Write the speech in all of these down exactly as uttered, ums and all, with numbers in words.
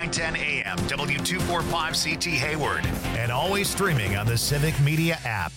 nine ten A M, W two forty-five C T Hayward, and always streaming on the Civic Media app.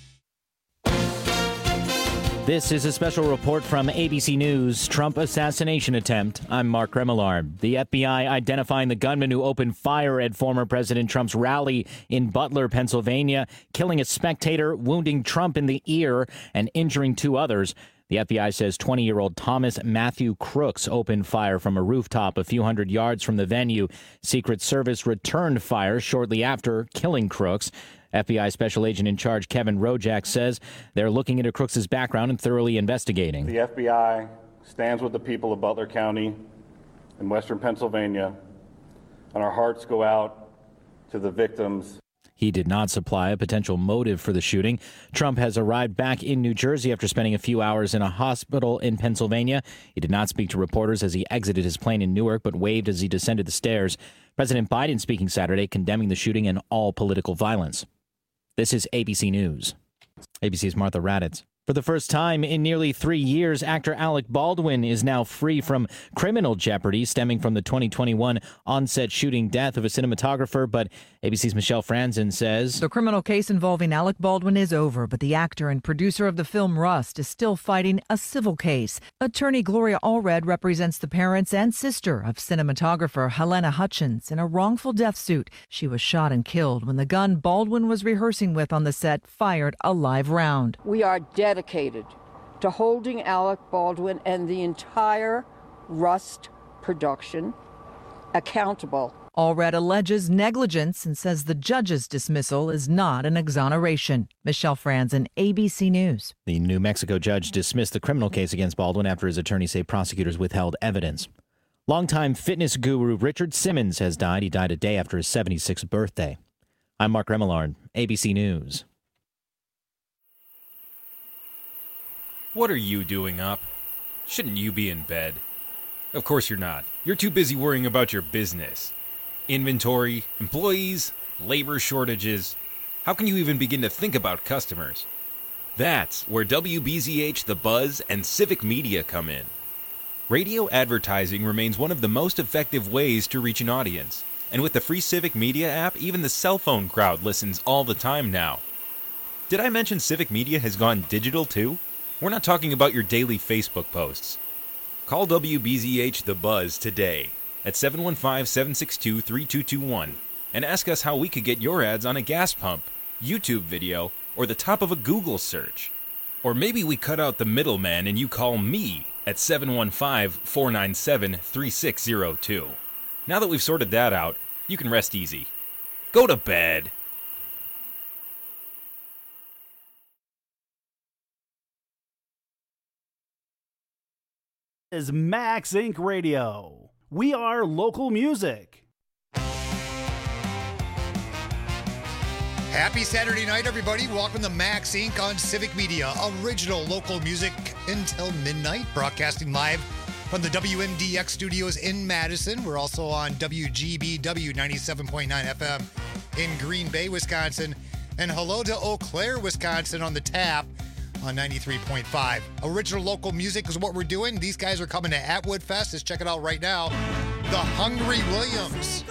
This is a special report from A B C News. Trump assassination attempt. I'm Mark Remillard. The F B I identifying the gunman who opened fire at former President Trump's rally in Butler, Pennsylvania, killing a spectator, wounding Trump in the ear, and injuring two others. The F B I says twenty-year-old Thomas Matthew Crooks opened fire from a rooftop a few hundred yards from the venue. Secret Service returned fire shortly after, killing Crooks. F B I Special Agent in Charge Kevin Rojak says they're looking into Crooks' background and thoroughly investigating. The F B I stands with the people of Butler County in western Pennsylvania, and our hearts go out to the victims. He did not supply a potential motive for the shooting. Trump has arrived back in New Jersey after spending a few hours in a hospital in Pennsylvania. He did not speak to reporters as he exited his plane in Newark, but waved as he descended the stairs. President Biden speaking Saturday, condemning the shooting and all political violence. This is A B C News. A B C's Martha Raddatz. For the first time in nearly three years, actor Alec Baldwin is now free from criminal jeopardy stemming from the twenty twenty-one on-set shooting death of a cinematographer. But A B C's Michelle Franzen says the criminal case involving Alec Baldwin is over, but the actor and producer of the film Rust is still fighting a civil case. Attorney Gloria Allred represents the parents and sister of cinematographer Helena Hutchins in a wrongful death suit. She was shot and killed when the gun Baldwin was rehearsing with on the set fired a live round. We are dedicated to holding Alec Baldwin and the entire Rust production accountable. Allred alleges negligence and says the judge's dismissal is not an exoneration. Michelle Franzen, A B C News. The New Mexico judge dismissed the criminal case against Baldwin after his attorneys say prosecutors withheld evidence. Longtime fitness guru Richard Simmons has died. He died a day after his seventy-sixth birthday. I'm Mark Remillard, A B C News. What are you doing up? Shouldn't you be in bed? Of course you're not. You're too busy worrying about your business. Inventory, employees, labor shortages. How can you even begin to think about customers? That's where W B Z H, The Buzz, and Civic Media come in. Radio advertising remains one of the most effective ways to reach an audience. And with the free Civic Media app, even the cell phone crowd listens all the time now. Did I mention Civic Media has gone digital too? We're not talking about your daily Facebook posts. Call W B Z H The Buzz today at seven one five, seven six two, three two two one and ask us how we could get your ads on a gas pump, YouTube video, or the top of a Google search. Or maybe we cut out the middleman and you call me at seven one five, four nine seven, three six zero two. Now that we've sorted that out, you can rest easy. Go to bed. Is Max Incorporated. Radio. We are local music. Happy Saturday night, everybody. Welcome to Max Incorporated on Civic Media. Original local music until midnight. Broadcasting live from the W M D X studios in Madison. We're also on W G B W ninety-seven point nine F M in Green Bay, Wisconsin. And hello to Eau Claire, Wisconsin on the tap on ninety-three point five. Original local music is what we're doing. These guys are coming to Atwood Fest. Let's check it out right now. The Hungry Williams.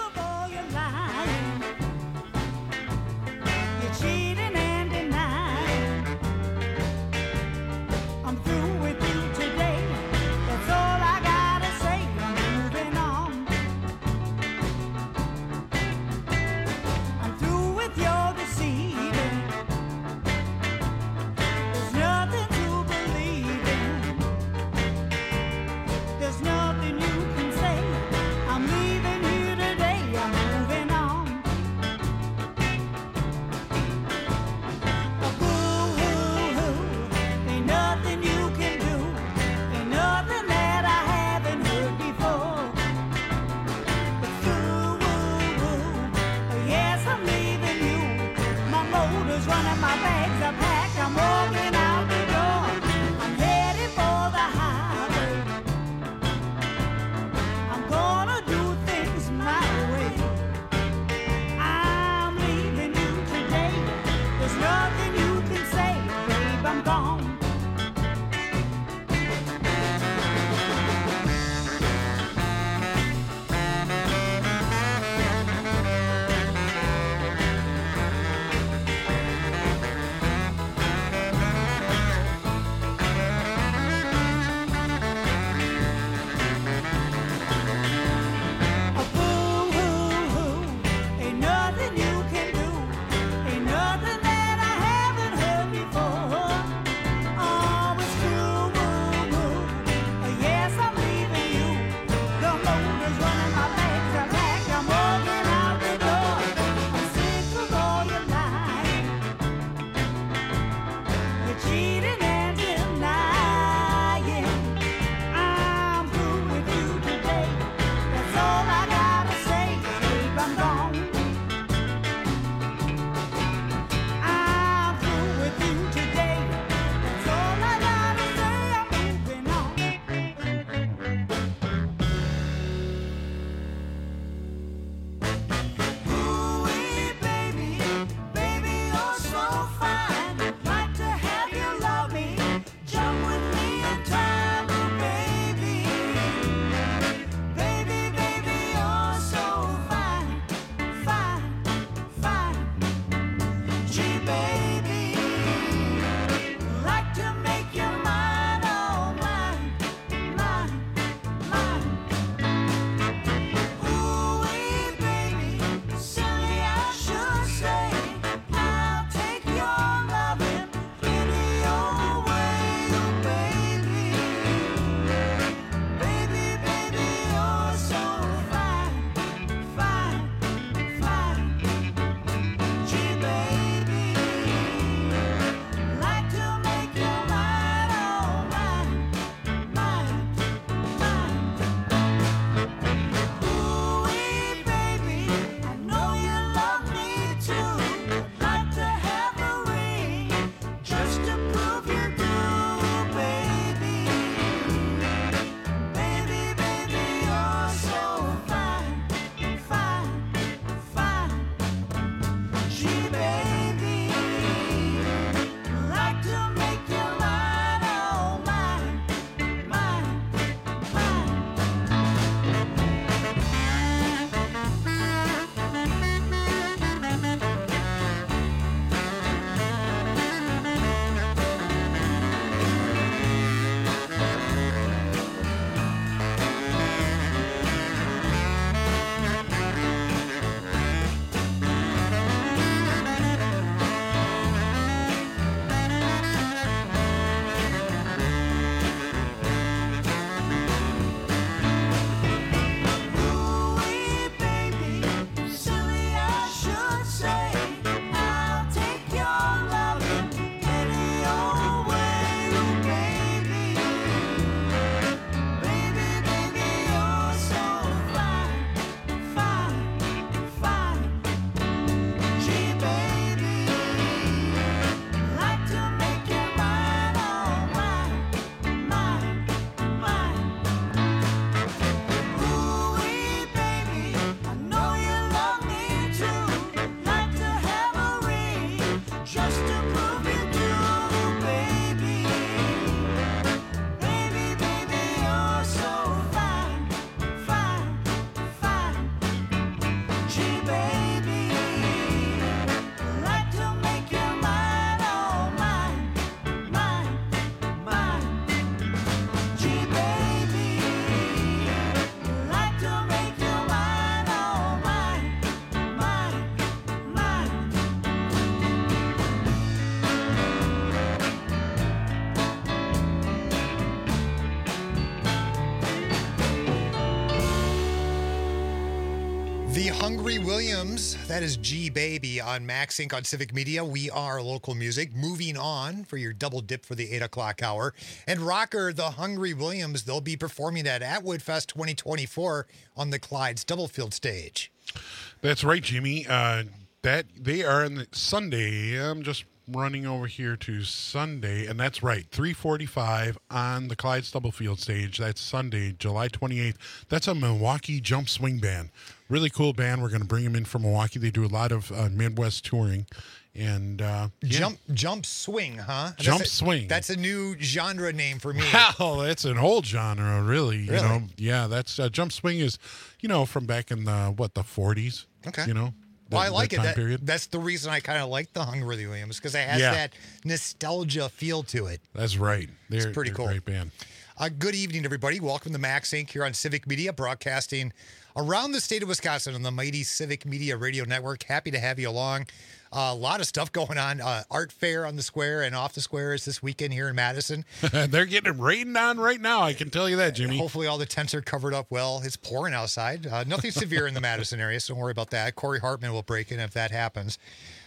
The Hungry Williams, that is G Baby on Max Incorporated on Civic Media. We are local music. Moving on for your double dip for the eight o'clock hour. And rocker, the Hungry Williams, they'll be performing at Atwood Fest twenty twenty-four on the Clyde Stubblefield stage. That's right, Jimmy. Uh, that they are on the Sunday. I'm just running over here to Sunday, and that's right, three forty-five on the Clyde Stubblefield stage. That's Sunday, July twenty-eighth. That's a Milwaukee Jump Swing Band. Really cool band. We're going to bring them in from Milwaukee. They do a lot of uh, Midwest touring. And uh, yeah. Jump Jump Swing, huh? Jump that's a, Swing. That's a new genre name for me. Wow, that's an old genre, really. Really? You know, yeah, that's uh, Jump Swing is, you know, from back in the, what, the forties? Okay. You know? Well, I like that it. time That, period. that's the reason I kind of like the Hungry Williams, because it has Yeah. that nostalgia feel to it. That's right. They're, It's pretty they're cool. a great band. Uh, good evening, everybody. Welcome to Max Incorporated here on Civic Media, broadcasting around the state of Wisconsin on the mighty Civic Media Radio Network. Happy to have you along. Uh, a lot of stuff going on. Uh, art fair on the square and off the square is this weekend here in Madison. They're getting it rained on right now. I can tell you that, Jimmy. Hopefully all the tents are covered up well. It's pouring outside. Uh, nothing severe in the Madison area, so don't worry about that. Corey Hartman will break in if that happens.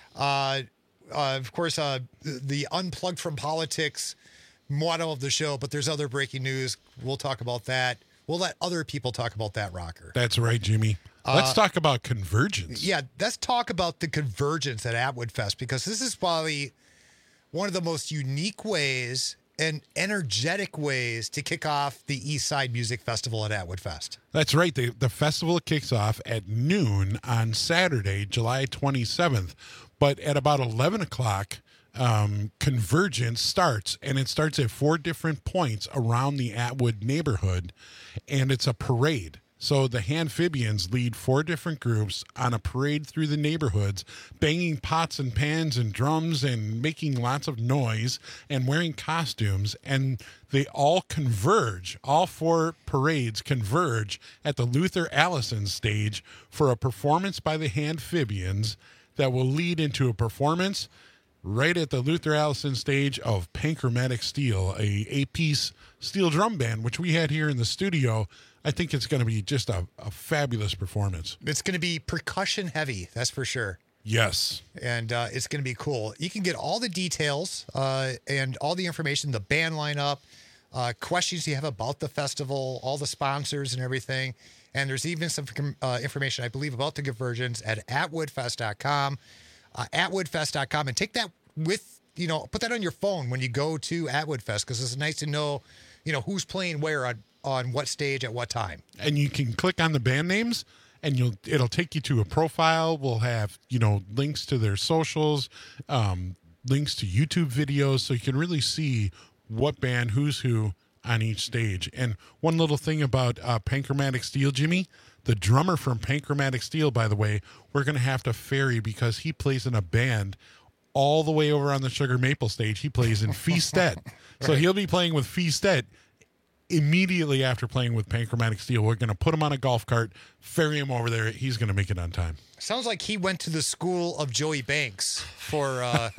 Uh, uh, of course, uh, the, the Unplugged from Politics motto of the show, but there's other breaking news. We'll talk about that. We'll let other people talk about that, Rocker. That's right, Jimmy. Let's uh, talk about convergence. Yeah, let's talk about the convergence at Atwood Fest, because this is probably one of the most unique ways and energetic ways to kick off the East Side Music Festival at Atwood Fest. That's right. The, the festival kicks off at noon on Saturday, July twenty-seventh. But at about eleven o'clock, um, convergence starts, and it starts at four different points around the Atwood neighborhood, and it's a parade. So the Handphibians lead four different groups on a parade through the neighborhoods, banging pots and pans and drums and making lots of noise and wearing costumes. And they all converge, all four parades converge at the Luther Allison stage for a performance by the Handphibians that will lead into a performance right at the Luther Allison stage of Panchromatic Steel, a eight-piece steel drum band, which we had here in the studio. I think it's going to be just a, a fabulous performance. It's going to be percussion heavy, that's for sure. Yes. And uh, it's going to be cool. You can get all the details uh, and all the information, the band lineup, uh, questions you have about the festival, all the sponsors and everything. And there's even some uh, information, I believe, about the convergence at atwood fest dot com. Uh, atwood fest dot com. And take that with, you know, put that on your phone when you go to Atwood Fest, because it's nice to know, you know, who's playing where on on what stage at what time. And you can click on the band names and you'll it'll take you to a profile. We'll have, you know, links to their socials, um, links to YouTube videos, so you can really see what band, who's who on each stage. And one little thing about uh, Panchromatic Steel, Jimmy, the drummer from Panchromatic Steel, by the way, we're going to have to ferry because he plays in a band all the way over on the Sugar Maple stage. He plays in Feastet. So he'll be playing with Feastet immediately after playing with Panchromatic Steel. We're going to put him on a golf cart, ferry him over there. He's going to make it on time. Sounds like he went to the school of Joey Banks for, uh,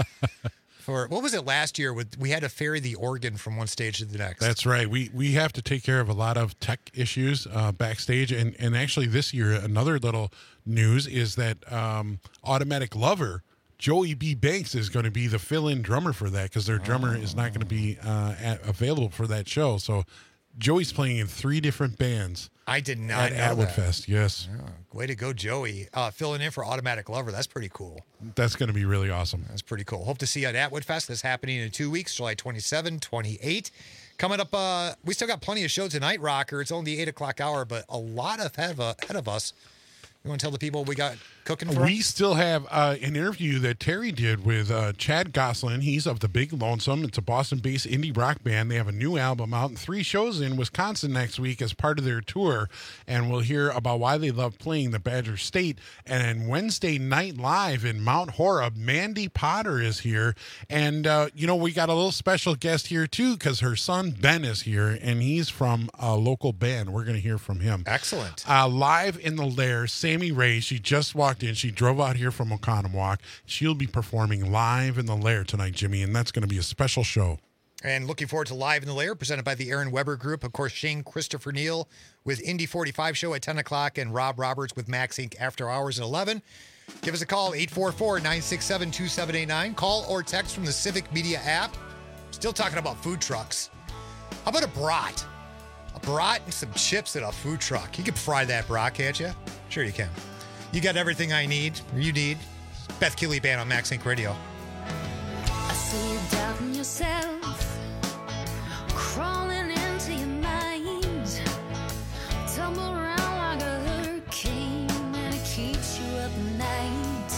for what was it last year? With we had to ferry the organ from one stage to the next. That's right. We we have to take care of a lot of tech issues uh, backstage. And, and actually this year, another little news is that um, Automatic Lover, Joey B. Banks, is going to be the fill-in drummer for that, because their drummer oh. is not going to be uh, at, available for that show. So Joey's playing in three different bands. I did not at know Atwood that. Fest. Yes. Oh, way to go, Joey. Uh, filling in for Automatic Lover. That's pretty cool. That's going to be really awesome. That's pretty cool. Hope to see you at Atwood Fest. That's happening in two weeks, July twenty-seventh, twenty-eighth. Coming up, uh, we still got plenty of shows tonight, Rocker. It's only the eight o'clock hour, but a lot ahead of, uh, ahead of us. You want to tell the people what we got cooking for We us? still have uh, an interview that Terry did with uh, Chad Goslin. He's of the Big Lonesome. It's a Boston-based indie rock band. They have a new album out and three shows in Wisconsin next week as part of their tour. And we'll hear about why they love playing the Badger State. And then Wednesday Night Live in Mount Horeb, Mandy Potter is here. And, uh, you know, we got a little special guest here, too, because her son Ben is here, and he's from a local band. We're going to hear from him. Excellent. Uh, live in the Lair, Sammy Ray. She just walked in. She drove out here from Oconomowoc. She'll be performing live in the Lair tonight, Jimmy, and that's going to be a special show. And looking forward to Live in the Lair, presented by the Aaron Weber Group. Of course, Shane Christopher Neal with Indy forty-five Show at ten o'clock, and Rob Roberts with Max Incorporated After Hours at eleven. Give us a call, eight four four, nine six seven, two seven eight nine. Call or text from the Civic Media app. Still talking about food trucks. How about a brat? A brat and some chips at a food truck. You can fry that brat, can't you? Sure you can. You got everything I need, or you need. Beth Keeley Band on Max Inc Radio. I see you doubting yourself, crawling into your mind, tumble around like a hurricane, and it keeps you up at night.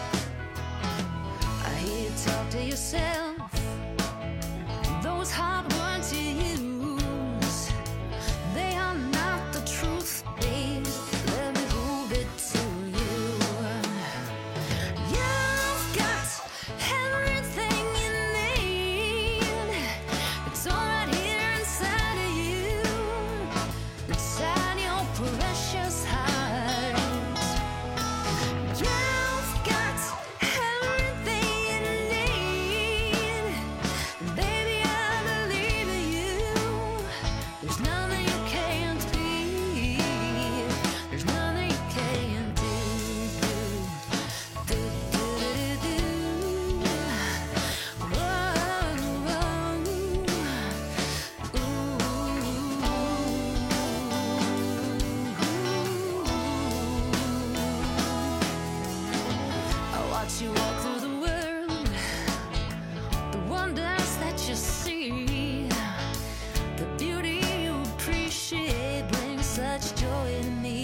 I hear you talk to yourself, those hard words you use, they are not the truth, babe. Let me prove it to you. You've got everything you need. It's all right here inside of you, inside your precious heart. You've got everything you need. Baby, I believe in you. There's nothing you can't be. There's nothing you can't do. Do, do, do, do, do. I watch you walk through the world, the wonders that you see, the beauty you appreciate brings such joy to me.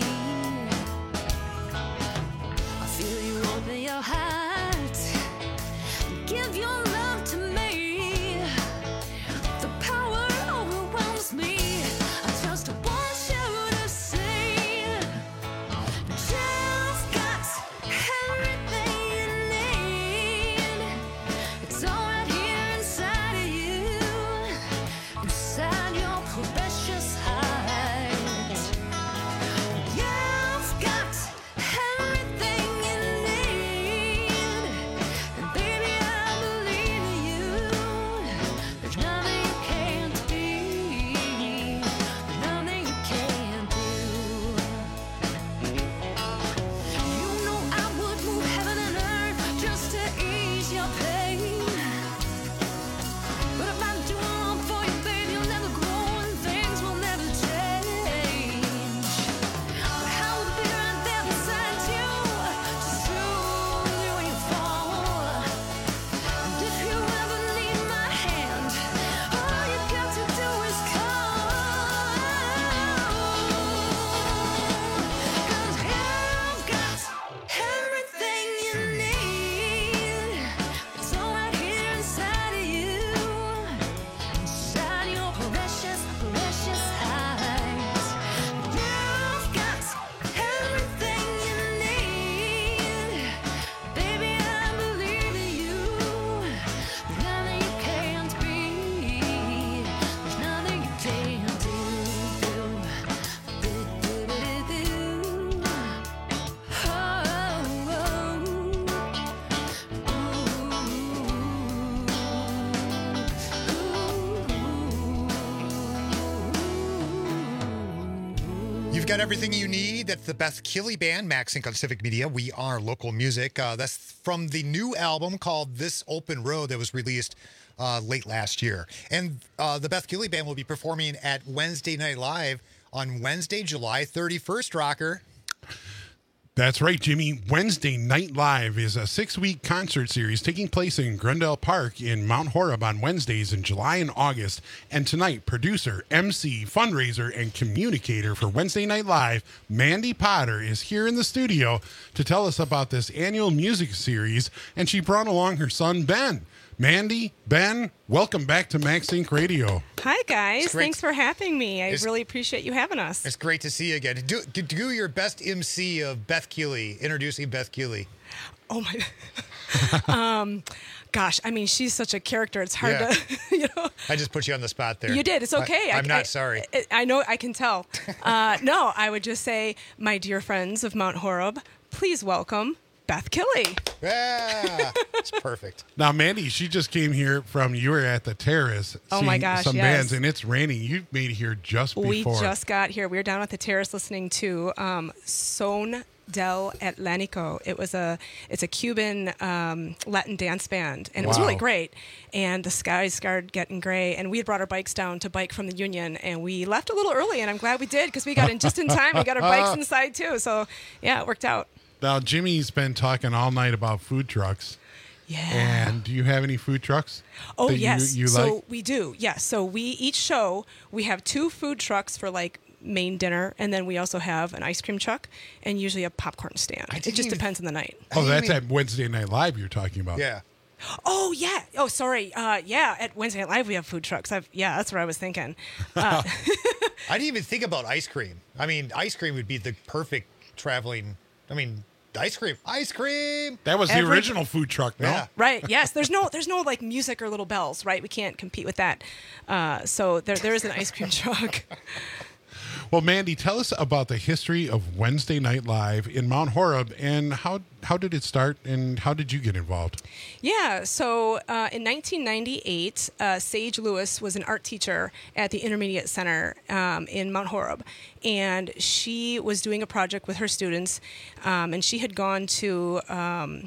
I feel you open your heart, give your love to me. The power overwhelms me. I just want you to see, you've got everything you need. It's all right here inside of you, inside your precious heart. You've got everything you need, and baby, I believe in you. There's nothing you can't be, nothing you can't do. You know I would move heaven and earth just to ease your pain. But if I do wrong for you, babe, you'll never grow and things will never change. But I will be right there beside you to soothe you when you fall. And if you ever need my hand, all you got to do is call. 'Cause you've got everything you need. It's all right here inside of you, inside your precious, precious heart. You've got everything you need. Baby, I believe in you. There's nothing you can't be. There's nothing you can't do. Do, do, do, do, do. You've got everything you need. That's the Beth Keeley Band, Max Inc on Civic Media. We are local music. Uh, that's from the new album called This Open Road that was released uh, late last year. And uh, the Beth Keeley Band will be performing at Wednesday Night Live on Wednesday, July thirty-first, Rocker. That's right, Jimmy. Wednesday Night Live is a six-week concert series taking place in Grundle Park in Mount Horeb on Wednesdays in July and August. And tonight, producer, M C, fundraiser, and communicator for Wednesday Night Live, Mandy Potter, is here in the studio to tell us about this annual music series, and she brought along her son, Ben. Mandy, Ben, welcome back to Max Inc Radio. Hi, guys. It's great. Thanks for having me. I It's- really appreciate you having us. It's great to see you again. Do, do, do your best M C of Beth Keeley, introducing Beth Keeley. Oh, my. um, gosh, I mean, she's such a character. It's hard Yeah. to, you know. I just put you on the spot there. You did. It's okay. I, I- I'm not I- sorry. I, I know. I can tell. Uh, no, I would just say, my dear friends of Mount Horeb, please welcome Beth Killey. Yeah, it's perfect. Now, Mandy, she just came here from, you were at the Terrace Oh seeing my gosh, some yes. bands, and it's raining. You made it here just We before. just got here. We were down at the Terrace listening to um, Son del Atlantico. It was a it's a Cuban um, Latin dance band, and it was Wow. really great. And the skies started getting gray, and we had brought our bikes down to bike from the Union, and we left a little early, and I'm glad we did because we got in just in time. We got our bikes inside too, so yeah, it worked out. Now, Jimmy's been talking all night about food trucks. Yeah. And do you have any food trucks? Oh that you- yes, You, so like? we do. Yes, so we each show we have two food trucks for like main dinner, and then we also have an ice cream truck and usually a popcorn stand. It didn't just even- depends on the night. Oh, that's at Wednesday Night Live you're talking about. Yeah. Oh yeah. Oh sorry. Uh, yeah. At Wednesday Night Live we have food trucks. I've, yeah, that's what I was thinking. Uh, I didn't even think about ice cream. I mean, ice cream would be the perfect traveling. I mean, ice cream, ice cream. That was the Every- original food truck, no? Yeah. right. Yes. There's no. There's no like music or little bells. Right. We can't compete with that. Uh, so there there is an ice cream truck. Well, Mandy, tell us about the history of Wednesday Night Live in Mount Horeb, and how how did it start, and how did you get involved? Yeah, so uh, in nineteen ninety-eight, uh, Sage Lewis was an art teacher at the Intermediate Center um, in Mount Horeb, and she was doing a project with her students, um, and she had gone to. Um,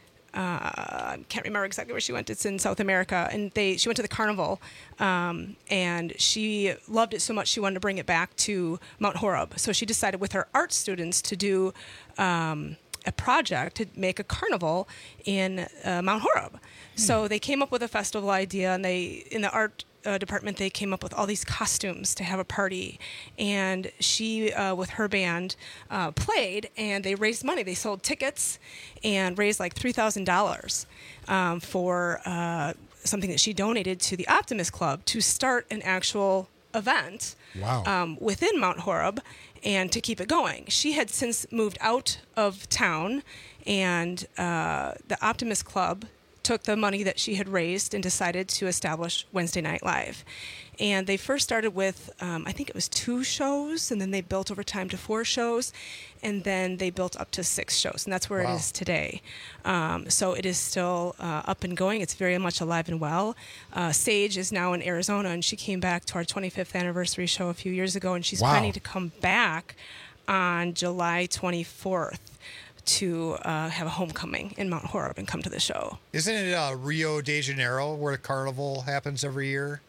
uh, I can't remember exactly where she went. It's in South America, and they she went to the carnival, um, and she loved it so much she wanted to bring it back to Mount Horeb. So she decided with her art students to do um, a project to make a carnival in uh, Mount Horeb. So they came up with a festival idea, and they in the art uh, department they came up with all these costumes to have a party, and she uh, with her band uh, played, and they raised money. They sold tickets and raised like three thousand dollars um, for uh, something that she donated to the Optimist Club to start an actual event Wow. um, within Mount Horeb and to keep it going. She had since moved out of town, and uh, the Optimist Club took the money that she had raised and decided to establish Wednesday Night Live. And they first started with, um, I think it was two shows, and then they built over time to four shows, and then they built up to six shows, and that's where Wow. it is today. Um, so it is still uh, up and going. It's very much alive and well. Uh, Sage is now in Arizona, and she came back to our twenty-fifth anniversary show a few years ago, and she's Wow. planning to come back on July twenty-fourth to uh, have a homecoming in Mount Horeb and come to the show. Isn't it uh, Rio de Janeiro where the carnival happens every year?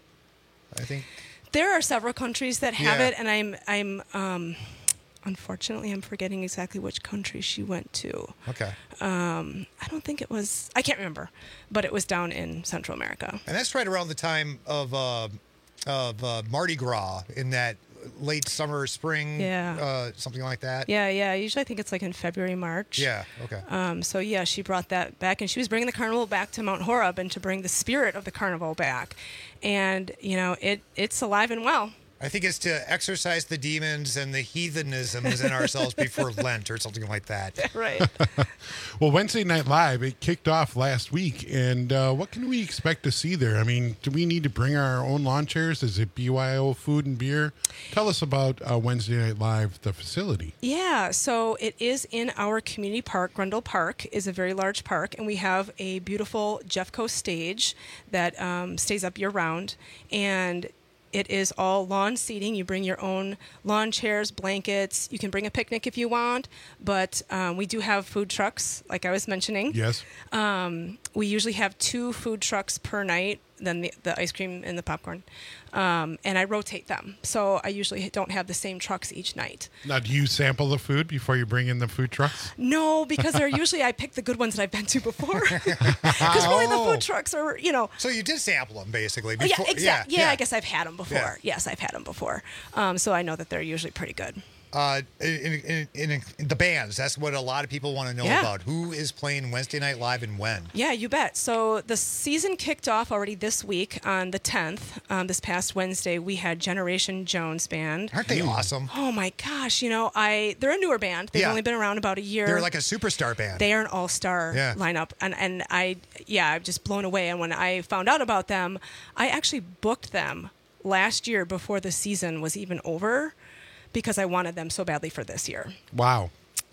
I think. There are several countries that have Yeah. it, and I'm I'm um, unfortunately I'm forgetting exactly which country she went to. Okay. Um, I don't think it was. I can't remember, but it was down in Central America. And that's right around the time of uh, of uh, Mardi Gras in that late summer, spring, Yeah. uh, something like that. Yeah, yeah. Usually I think it's like in February, March. Yeah. Okay. Um, so yeah, she brought that back, and she was bringing the carnival back to Mount Horeb, and to bring the spirit of the carnival back. And you know, it it's alive and well. I think it's to exorcise the demons and the heathenisms in ourselves before Lent or something like that. Right. Well, Wednesday Night Live, it kicked off last week, and uh, what can we expect to see there? I mean, do we need to bring our own lawn chairs? Is it B Y O food and beer? Tell us about uh, Wednesday Night Live, the facility. Yeah, so it is in our community park. Grundle Park is a very large park, and we have a beautiful Jeffco stage that um, stays up year round, and it is all lawn seating. You bring your own lawn chairs, blankets. You can bring a picnic if you want, but um, we do have food trucks, like I was mentioning. Yes. Um, we usually have two food trucks per night, then the, the ice cream and the popcorn. Um, and I rotate them. So I usually don't have the same trucks each night. Now, do you sample the food before you bring in the food trucks? No, because they're usually, I pick the good ones that I've been to before. Because really the Oh. food trucks are, you know. So you did sample them basically. Oh, yeah, Before, exactly. Yeah, I guess I've had them before. Yeah. Yes, I've had them before. Um, so I know that they're usually pretty good. Uh, in, in, in, in the bands, that's what a lot of people want to know Yeah. about. Who is playing Wednesday Night Live and when? Yeah, you bet. So the season kicked off already this week on the tenth. Um, this past Wednesday, we had Generation Jones Band. Aren't they awesome? Oh my gosh! You know, I they're a newer band. They've Yeah. only been around about a year. They're like a superstar band. They are an all-star Yeah. lineup, and and I yeah, I'm just blown away. And when I found out about them, I actually booked them last year before the season was even over, because I wanted them so badly for this year. Wow.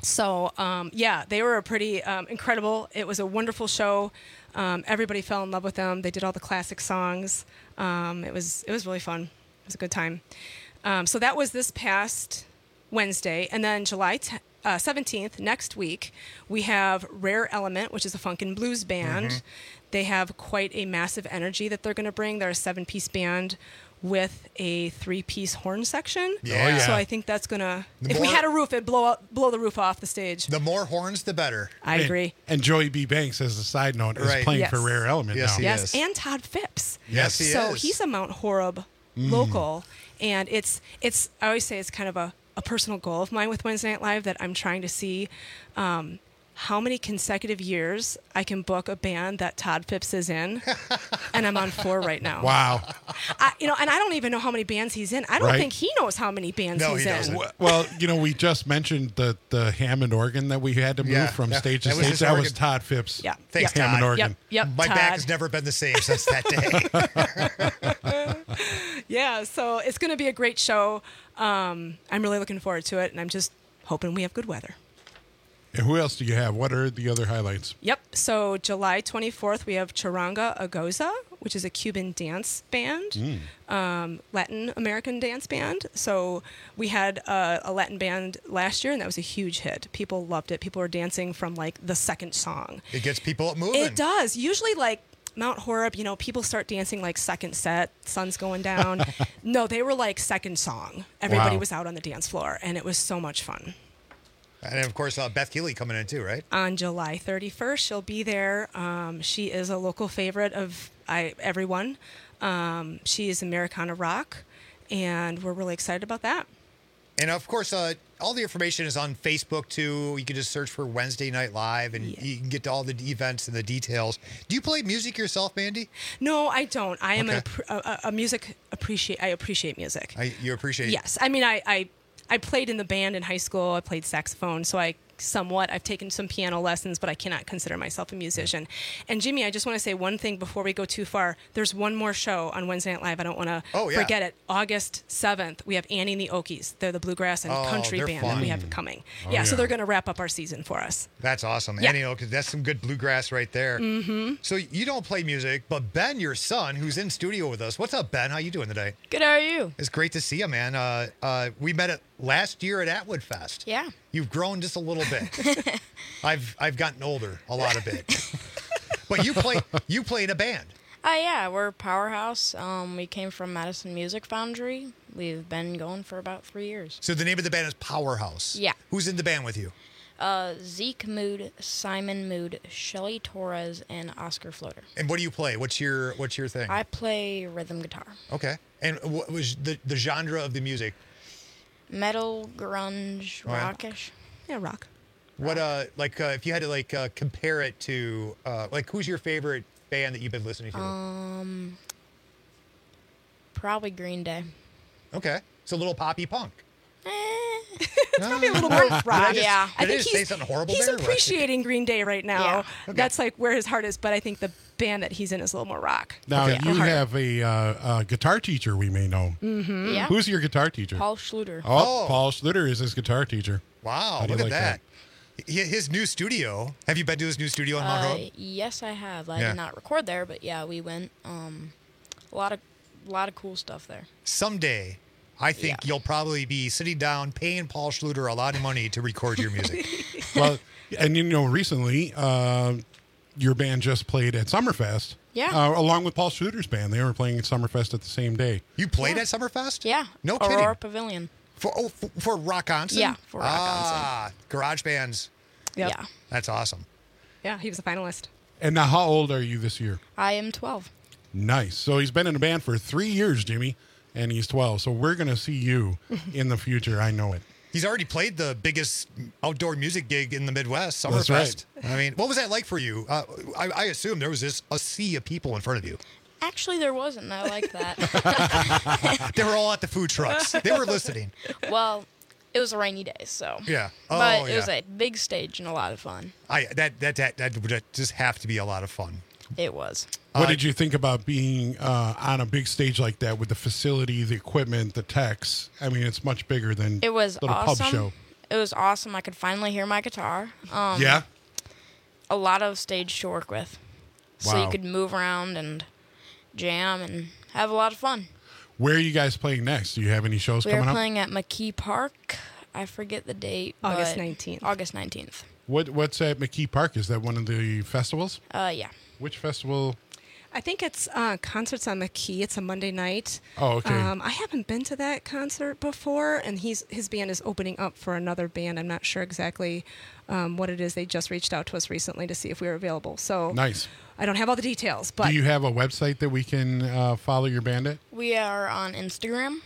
So, um, yeah, they were a pretty um, incredible. It was a wonderful show. Um, everybody fell in love with them. They did all the classic songs. Um, it was it was really fun. It was a good time. Um, so that was this past Wednesday. And then July t- uh, seventeenth, next week, we have Rare Element, which is a funk and blues band. Mhm. They have quite a massive energy that they're going to bring. They're a seven-piece band with a three-piece horn section. Yeah. Oh, yeah. So I think that's going to, The if we more- had a roof, it'd blow, up, blow the roof off the stage. The more horns, the better. I agree. And Joey B. Banks, as a side note, is Right. playing Yes. for Rare Element Yes, now. he Yes, is. and Todd Phipps. Yes, he so is. he's a Mount Horeb Mm. local, and it's it's. I always say it's kind of a, a personal goal of mine with Wednesday Night Live that I'm trying to see um, how many consecutive years I can book a band that Todd Phipps is in, and I'm on four right now. Wow. I, you know, and I don't even know how many bands he's in. I don't Right. think he knows how many bands No, he's he in. doesn't. Well, you know, we just mentioned the the Hammond organ that we had to move Yeah, from that- stage to that was stage. his That was organ. Todd Phipps. Yeah. Thanks, yep. Hammond Todd. organ. Yep. Yep. My Todd. back has never been the same since that day. Yeah, so it's going to be a great show. Um, I'm really looking forward to it, and I'm just hoping we have good weather. And who else do you have? What are the other highlights? Yep. So July twenty-fourth, we have Charanga Agoza, which is a Cuban dance band, Mm. um, Latin American dance band. So we had uh, a Latin band last year, and that was a huge hit. People loved it. People were dancing from like the second song. It gets people moving. It does. Usually, like Mount Horeb, you know, people start dancing like second set, sun's going down. No, they were like second song. Everybody Wow. was out on the dance floor, and it was so much fun. And of course, uh, Beth Keeley coming in too, right? On July thirty-first, she'll be there. Um, she is a local favorite of I, everyone. Um, she is Americana Rock, and we're really excited about that. And of course, uh, all the information is on Facebook too. You can just search for Wednesday Night Live, and Yeah. you can get to all the events and the details. Do you play music yourself, Mandy? No, I don't. I am Okay. a, pr- a, a- a music appreciate. I appreciate music. I, you appreciate. Yes, I mean I, I I played in the band in high school. I played saxophone, so I somewhat I've taken some piano lessons, but I cannot consider myself a musician. And Jimmy, I just want to say one thing before we go too far. There's one more show on Wednesday Night Live. I don't want to Oh, yeah. forget it. August seventh, we have Annie and the Okies. They're the bluegrass and Oh, country they're band that we fun. have coming. Oh, yeah, so yeah. they're going to wrap up our season for us. That's awesome. Yeah. And you know, 'cause that's some good bluegrass right there. Mm-hmm. So you don't play music, but Ben, your son, who's in studio with us. What's up, Ben? How you doing today? Good, how are you? It's great to see you, man. Uh, uh, we met at last year at Atwood Fest. Yeah. You've grown just a little bit. I've I've gotten older a lot of bit. But you play you play in a band. Uh, yeah, we're Powerhouse. Um, we came from Madison Music Foundry. We've been going for about three years. So the name of the band is Powerhouse. Yeah. Who's in the band with you? Uh, Zeke Mood, Simon Mood, Shelly Torres, and Oscar Floater. And what do you play? What's your what's your thing? I play rhythm guitar. Okay. And what was the the genre of the music? Metal, grunge, Oh, yeah. rockish. Yeah, rock. What uh like uh, if you had to like uh, compare it to uh, like who's your favorite band that you've been listening to? Um, probably Green Day. Okay. It's a little poppy punk. It's probably a little more rock. I just- Yeah. Did I, think just he's say something horrible He's there? or what? appreciating Green Day right now. Yeah. Okay. That's like where his heart is. But I think the band that he's in is a little more rock. Now, Okay. you Harder. have a, uh, a guitar teacher we may know. Mm-hmm. Yeah. Who's your guitar teacher? Paul Schluter. Oh, Oh. Paul Schluter is his guitar teacher. Wow, How do you look at like that. Hi- His new studio. Have you been to his new studio in Mount Uh, Hope? yes, I have. I Yeah. did not record there, but yeah, we went. Um, a lot of, a lot of cool stuff there. Someday, I think Yeah. you'll probably be sitting down paying Paul Schluter a lot of money to record your music. Well, and you know, recently, uh, your band just played at Summerfest. Yeah. Uh, along with Paul Schluter's band. They were playing at Summerfest at the same day. You played at Summerfest? Yeah. No Aurora kidding. Pavilion. For oh, for, for Rock Onsen? Yeah, for Rock ah, garage bands. Yep. Yeah. That's awesome. Yeah, he was a finalist. And now, how old are you this year? I am twelve. Nice. So he's been in a band for three years, Jimmy, and he's twelve. So we're going to see you in the future. I know it. He's already played the biggest outdoor music gig in the Midwest, That's Summerfest. I mean, what was that like for you? Uh, I, I assume there was this a sea of people in front of you. Actually, there wasn't. I like that. They were all at the food trucks. They were listening. Well, it was a rainy day, so. Yeah. Oh, but it was yeah. a big stage and a lot of fun. I that that that that would just have to be a lot of fun. It was. What Uh, did you think about being uh, on a big stage like that with the facility, the equipment, the techs? I mean, it's much bigger than It was little awesome. pub show. It was awesome. I could finally hear my guitar. Um, yeah. A lot of stage to work with. So Wow. you could move around and jam and have a lot of fun. Where are you guys playing next? Do you have any shows We coming are up? playing at McKee Park. I forget the date. August but nineteenth. August nineteenth. What What's at McKee Park? Is that one of the festivals? Uh, yeah. Which festival? I think it's uh, concerts on McKee. It's a Monday night. Oh, okay. Um, I haven't been to that concert before, and he's his band is opening up for another band. I'm not sure exactly um, what it is. They just reached out to us recently to see if we were available. So Nice. I don't have all the details, but Do you have a website that we can uh, follow your band at? We are on Instagram.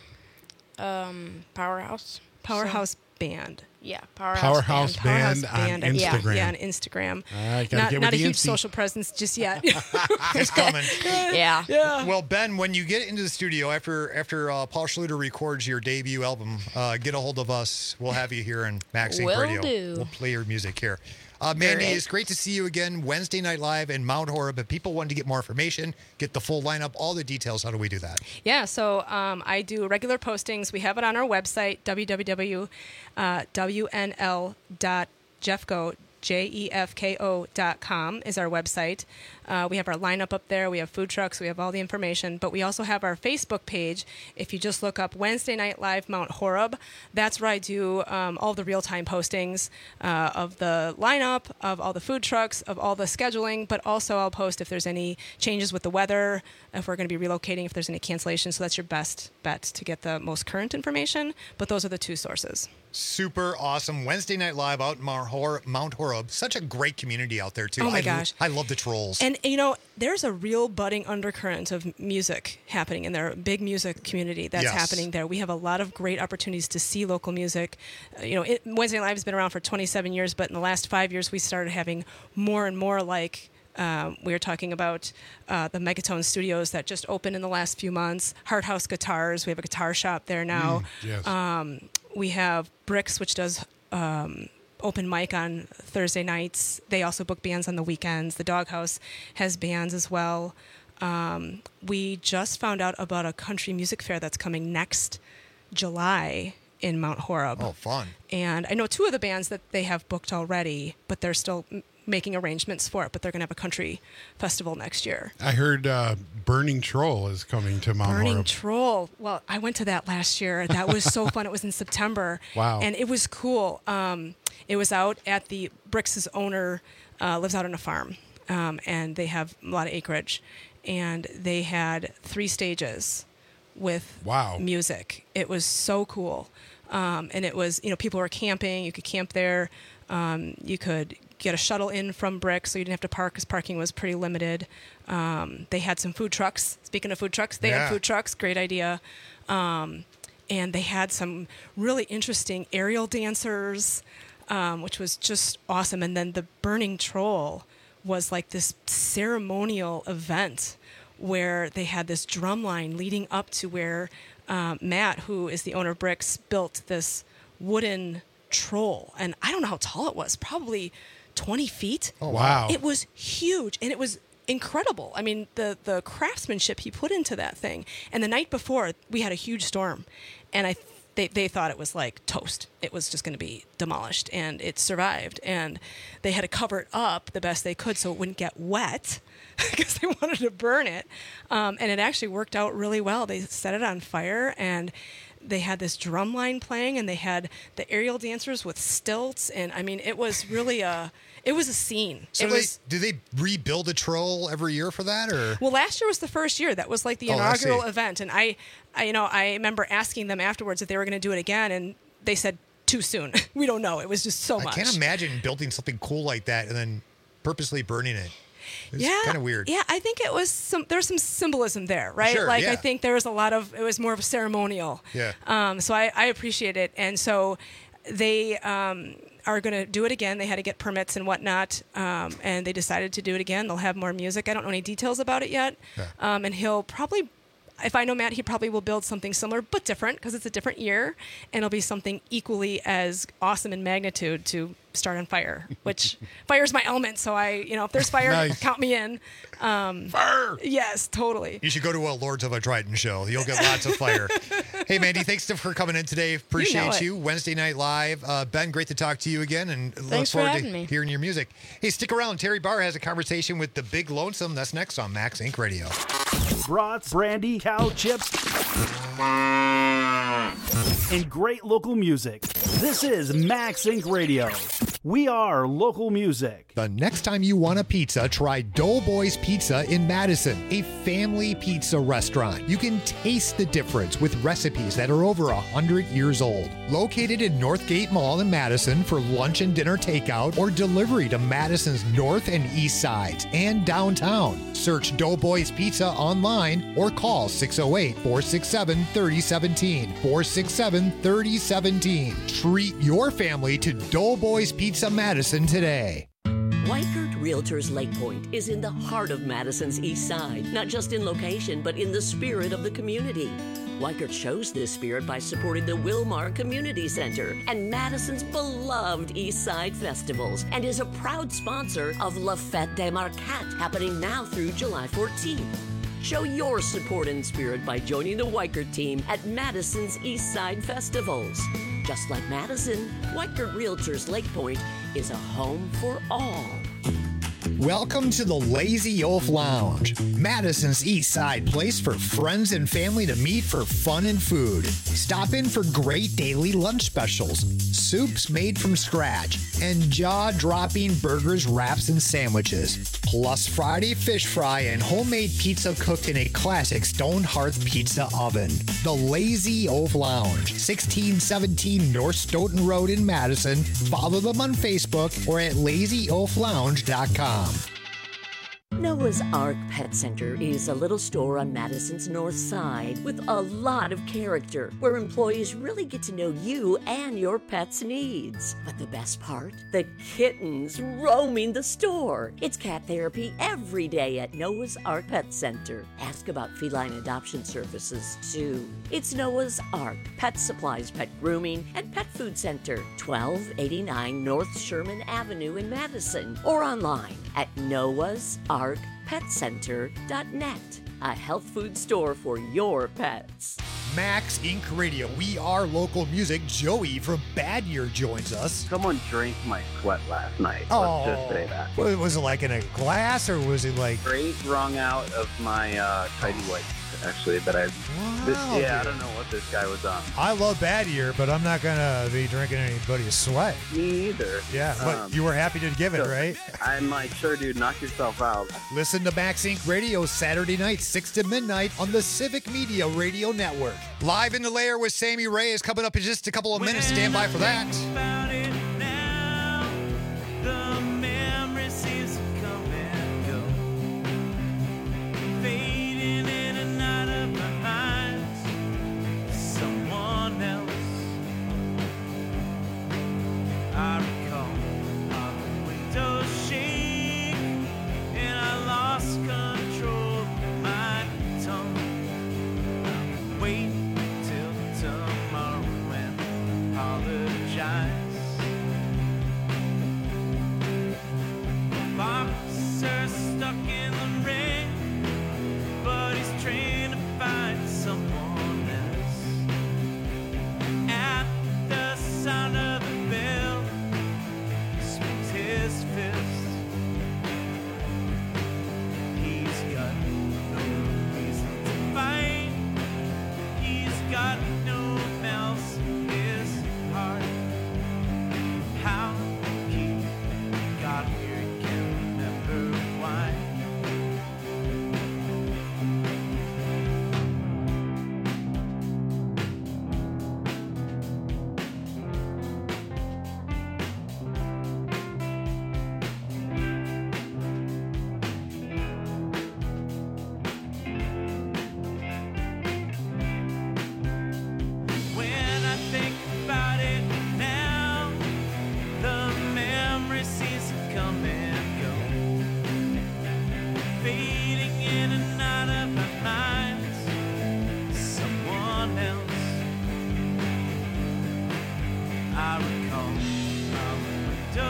Um, Powerhouse. Powerhouse Band. Yeah, Powerhouse, Powerhouse Band. Band, Powerhouse on Band at- yeah, Instagram. Yeah, on Instagram. All right, gotta not get with not a the huge Insta. social presence just yet. It's coming. Yeah. Yeah. Well, Ben, when you get into the studio after after uh, Paul Schluter records your debut album, uh, get a hold of us. We'll have you here on Max Inc Will Radio. do. We'll play your music here. Uh, Mandy, Great. it's great to see you again Wednesday Night Live in Mount Horeb. If people want to get more information, get the full lineup, all the details, how do we do that? Yeah, so um, I do regular postings. We have it on our website, w w w dot w n l dot jeffco J E F K O dot com is our website. Uh, we have our lineup up there. We have food trucks. We have all the information. But we also have our Facebook page. If you just look up Wednesday Night Live Mount Horeb, that's where I do um, all the real-time postings uh, of the lineup, of all the food trucks, of all the scheduling. But also I'll post if there's any changes with the weather, if we're going to be relocating, if there's any cancellations. So that's your best bet to get the most current information. But those are the two sources. Super awesome. Wednesday Night Live out in Mount Hor- Mount Horeb. Such a great community out there, too. Oh, my I, gosh. I love the trolls. And, you know, there's a real budding undercurrent of music happening in there, a big music community that's Yes. happening there. We have a lot of great opportunities to see local music. Uh, you know, it, Wednesday Night Live has been around for twenty-seven years, but in the last five years, we started having more and more like Um, we were talking about uh, the Megatone Studios that just opened in the last few months. Heart House Guitars, we have a guitar shop there now. Mm, yes. Um, we have Bricks, which does um, open mic on Thursday nights. They also book bands on the weekends. The Doghouse has bands as well. Um, we just found out about a country music fair that's coming next July in Mount Horeb. Oh, fun. And I know two of the bands that they have booked already, but they're still m- making arrangements for it. But they're going to have a country festival next year. I heard uh, Burning Troll is coming to Mount Burning Horeb. Troll. Well, I went to that last year. That was so fun. It was in September. Wow. And it was cool. Um, it was out at the Bricks' owner uh, lives out on a farm, um, and they have a lot of acreage. And they had three stages with Wow. music. It was so cool. Um, and it was, you know, people were camping. You could camp there. Um, you could get a shuttle in from Bricks, so you didn't have to park because parking was pretty limited. Um, they had some food trucks. Speaking of food trucks, they Yeah. had food trucks. Great idea. Um, and they had some really interesting aerial dancers, um, which was just awesome. And then the Burning Troll was like this ceremonial event where they had this drum line leading up to where um, Matt, who is the owner of Bricks, built this wooden troll. And I don't know how tall it was, probably twenty feet. Oh, wow. It was huge, and it was incredible. I mean, the, the craftsmanship he put into that thing. And the night before, we had a huge storm, and I they, they thought it was like toast. It was just going to be demolished, and it survived. And they had to cover it up the best they could so it wouldn't get wet because they wanted to burn it. Um, and it actually worked out really well. They set it on fire, and they had this drum line playing, and they had the aerial dancers with stilts. And I mean, it was really a, it was a scene. So it do, was, they, do they rebuild a troll every year for that, or? well, last year was the first year. That was like the Oh, I inaugural see. event. And I, I, you know, I remember asking them afterwards if they were going to do it again, and they said too soon. We don't know. It was just so I much. can't imagine building something cool like that and then purposely burning it. It's yeah, kind of weird. Yeah, I think it was some. There's some symbolism there, right? Sure, like yeah. I think there was a lot of. It was more of a ceremonial. Yeah. Um. So I, I appreciate it, and so they um are going to do it again. They had to get permits and whatnot, um, and they decided to do it again. They'll have more music. I don't know any details about it yet. Yeah. Um. And he'll probably. If I know Matt, he probably will build something similar but different because it's a different year, and it'll be something equally as awesome in magnitude to start on fire, which fire's my element. So I, you know, if there's fire, Nice. count me in. Um, Fire! Yes, totally. You should go to a Lords of a Trident show. You'll get lots of fire. Hey, Mandy, thanks for coming in today. Appreciate it. you. Wednesday Night Live. Uh, Ben, great to talk to you again, and look Thanks for forward to having me. hearing your music. Hey, stick around. Terry Barr has a conversation with the Big Lonesome. That's next on Max Inc Radio. Brats, brandy, cow chips, and great local music. This is Max Inc Radio. We are local music. The next time you want a pizza, try Doughboys Pizza in Madison, a family pizza restaurant. You can taste the difference with recipes that are over one hundred years old. Located in Northgate Mall in Madison for lunch and dinner takeout or delivery to Madison's north and east sides and downtown. Search Doughboys Pizza online or call six oh eight, four six seven, three oh one seven, four six seven, three oh one seven. Treat your family to Doughboys Pizza Madison today. Weichert Realtors Lake Point is in the heart of Madison's East Side, not just in location, but in the spirit of the community. Weichert shows this spirit by supporting the Wilmar Community Center and Madison's beloved East Side festivals, and is a proud sponsor of La Fête des Marquettes, happening now through July fourteenth. Show your support and spirit by joining the Weichert team at Madison's East Side festivals. Just like Madison, Weichert Realtors Lake Point is a home for all. Welcome to the Lazy Oaf Lounge, Madison's East Side place for friends and family to meet for fun and food. Stop in for great daily lunch specials, soups made from scratch, and jaw-dropping burgers, wraps, and sandwiches. Plus Friday fish fry and homemade pizza cooked in a classic stone hearth pizza oven. The Lazy Oaf Lounge, sixteen seventeen North Stoughton Road in Madison. Follow them on Facebook or at lazy oaf lounge dot com. Noah's Ark Pet Center is a little store on Madison's north side with a lot of character, where employees really get to know you and your pet's needs. But the best part? The kittens roaming the store. It's cat therapy every day at Noah's Ark Pet Center. Ask about feline adoption services, too. It's Noah's Ark Pet Supplies, Pet Grooming, and Pet Food Center, twelve eighty-nine North Sherman Avenue in Madison, or online at Noah's Ark Pet Center dot net. A health food store for your pets. Max Inc Radio. We are local music. Joey from Bad Year joins us. Someone drank my sweat last night. Oh, Let's just say that. Wa- was it like in a glass or was it like? Straight wrung out of my uh, tidy whites, actually. But I, this, yeah, I don't know what this guy was on. I love Bad Year, but I'm not gonna be drinking anybody's sweat. Me either. Yeah, but Um, you were happy to give it, so right? I'm like, sure, dude, knock yourself out. Listen to Max Inc Radio Saturday night, six to midnight on the Civic Media Radio Network. Live in the Lair with Sammy Ray is coming up in just a couple of minutes. Stand by for that. The memory seems to come and go, fading in and out of my mind. Someone else. I recall how the windows shake, and I lost control of my tongue. Wait till tomorrow and apologize. Boxer stuck in the rain, but he's trying to find someone else. At the sound of the bell, he swings his fist. He's got no reason to fight. He's got no malice in his heart. How he got here, he can't remember why. When I think about it now, the memory seems to come and go, fading in and out of my mind. Someone else. I recall how the window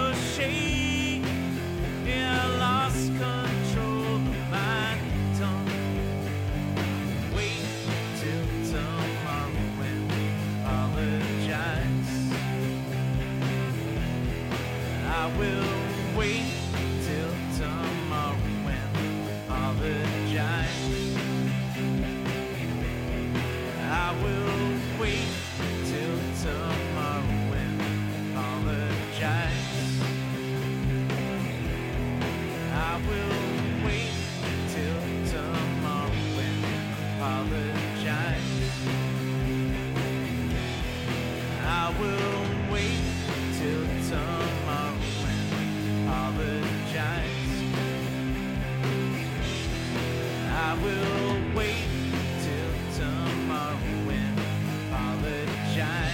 will wait till tomorrow and apologize. I will wait till tomorrow and apologize. I will wait till tomorrow and apologize.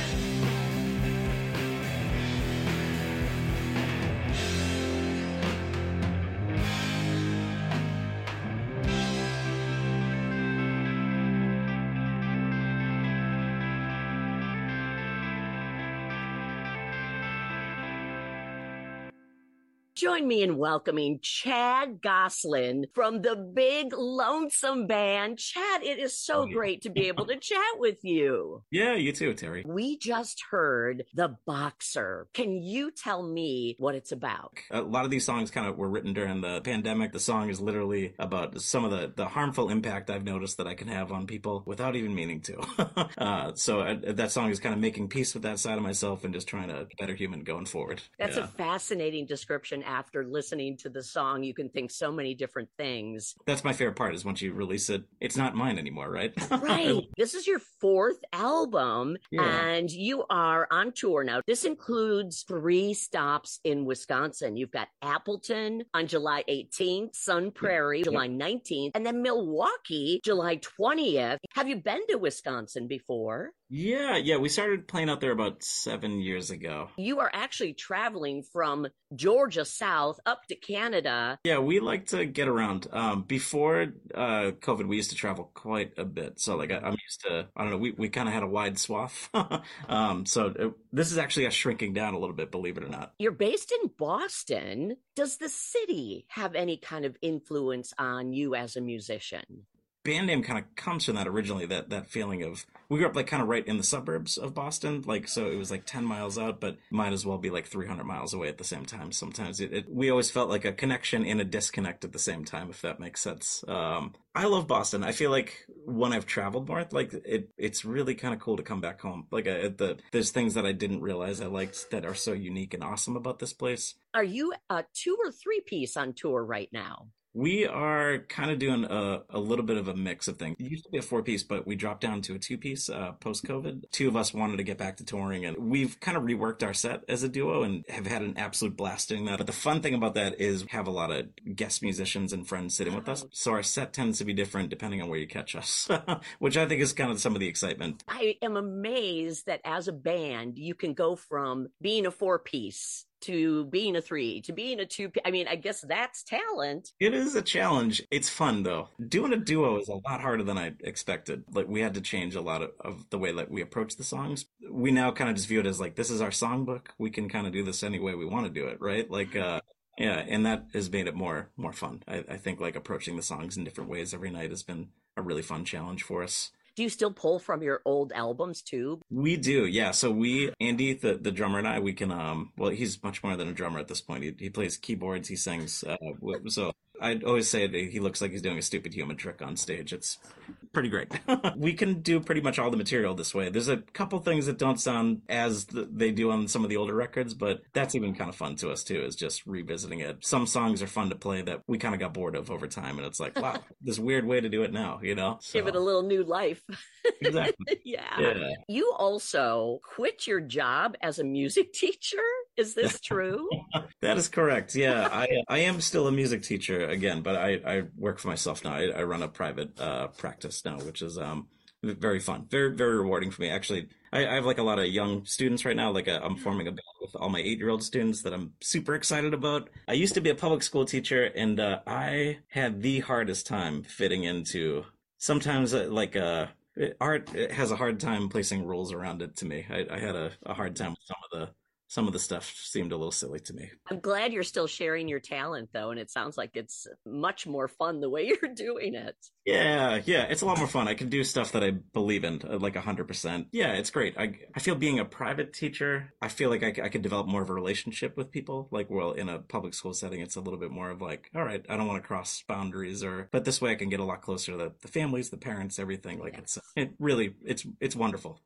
Join me in welcoming Chad Goslin from the Big Lonesome Band. Chad, it is so Oh, yeah. great to be able to chat with you. Yeah, you too, Terry. We just heard The Boxer. Can you tell me what it's about? A lot of these songs kind of were written during the pandemic. The song is literally about some of the, the harmful impact I've noticed that I can have on people without even meaning to. uh, so uh, that song is kind of making peace with that side of myself and just trying to be a better human going forward. That's Yeah. a fascinating description. After listening to the song, you can think so many different things. That's my favorite part is once you release it, it's not mine anymore, right? Right. This is your fourth album, Yeah. and you are on tour now. This includes three stops in Wisconsin. You've got Appleton on July eighteenth, Sun Prairie, July nineteenth, and then Milwaukee, July twentieth. Have you been to Wisconsin before? Yeah, yeah. We started playing out there about seven years ago. You are actually traveling from Georgia south up to Canada. Yeah, we like to get around. Um, before uh, COVID, we used to travel quite a bit. So, like, I, I'm used to, I don't know, we, we kind of had a wide swath. um, so, uh, this is actually us shrinking down a little bit, believe it or not. You're based in Boston. Does the city have any kind of influence on you as a musician? Band name kind of comes from that originally, that that feeling of, we grew up like kind of right in the suburbs of Boston, like, so it was like ten miles out, but might as well be like three hundred miles away at the same time. Sometimes it, it we always felt like a connection and a disconnect at the same time, if that makes sense. Um, I love Boston. I feel like when I've traveled north, like it, it's really kind of cool to come back home. Like I, the there's things that I didn't realize I liked that are so unique and awesome about this place. Are you a two or three piece on tour right now? We are kind of doing a, a little bit of a mix of things. It used to be a four piece, but we dropped down to a two piece uh, post COVID. Two of us wanted to get back to touring, and we've kind of reworked our set as a duo and have had an absolute blast doing that. But the fun thing about that is we have a lot of guest musicians and friends sitting with us. So our set tends to be different depending on where you catch us, which I think is kind of some of the excitement. I am amazed that as a band, you can go from being a four piece to being a three, to being a two. I mean, I guess that's talent. It is a challenge. It's fun, though. Doing a duo is a lot harder than I expected. Like, we had to change a lot of, of the way that we approach the songs. We now kind of just view it as like, this is our songbook. We can kind of do this any way we want to do it, right? Like, uh, yeah, and that has made it more more fun. I, I think, like, approaching the songs in different ways every night has been a really fun challenge for us. Do you still pull from your old albums too? We do, yeah. So we, Andy, the, the drummer, and I, we can, um, well, he's much more than a drummer at this point. He, he plays keyboards, he sings. Uh, so I'd always say that he looks like he's doing a stupid human trick on stage. It's pretty great. We can do pretty much all the material this way. There's a couple things that don't sound as th- they do on some of the older records, but that's even kind of fun to us too, is just revisiting it. Some songs are fun to play that we kind of got bored of over time, and it's like, wow, this weird way to do it now, you know? So, Give it a little new life. exactly. yeah. Yeah. You also quit your job as a music teacher. Is this true? That is correct. Yeah, I I am still a music teacher again, but I, I work for myself now. I, I run a private uh, practice now, which is um very fun, very very rewarding for me. Actually, I, I have like a lot of young students right now. Like a, I'm forming a band with all my eight year old students that I'm super excited about. I used to be a public school teacher, and uh, I had the hardest time fitting into. Sometimes uh, like uh, art it has a hard time placing rules around it to me. I, I had a, a hard time with some of the. Some of the stuff seemed a little silly to me. I'm glad you're still sharing your talent, though, and it sounds like it's much more fun the way you're doing it. Yeah, yeah, it's a lot more fun. I can do stuff that I believe in, uh, like one hundred percent. Yeah, it's great. I I feel being a private teacher, I feel like I, c- I could develop more of a relationship with people. Like, well, in a public school setting, it's a little bit more of like, all right, I don't want to cross boundaries, or but this way I can get a lot closer to the, the families, the parents, everything. Like, it's it really, it's it's wonderful.